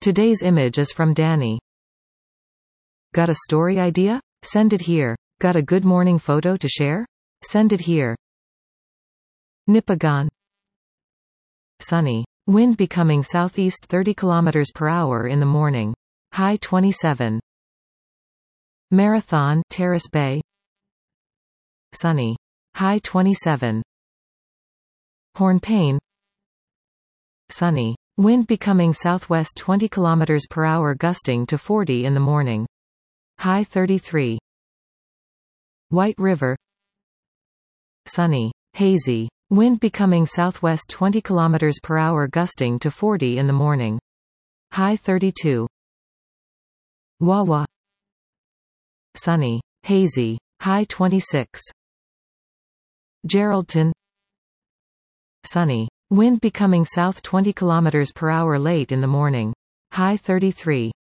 Today's image is from Danny. Got a story idea? Send it here. Got a good morning photo to share? Send it here. Nipigon. Sunny. Wind becoming southeast 30 km per hour in the morning. High 27. Marathon, Terrace Bay. Sunny. High 27. Hornpain. Sunny. Wind becoming southwest 20 km per hour gusting to 40 in the morning. High 33. White River. Sunny. Hazy. Wind becoming southwest 20 km per hour gusting to 40 in the morning. High 32. Wawa. Sunny. Hazy. High 26. Geraldton. Sunny. Wind becoming south 20 km per hour late in the morning. High 33.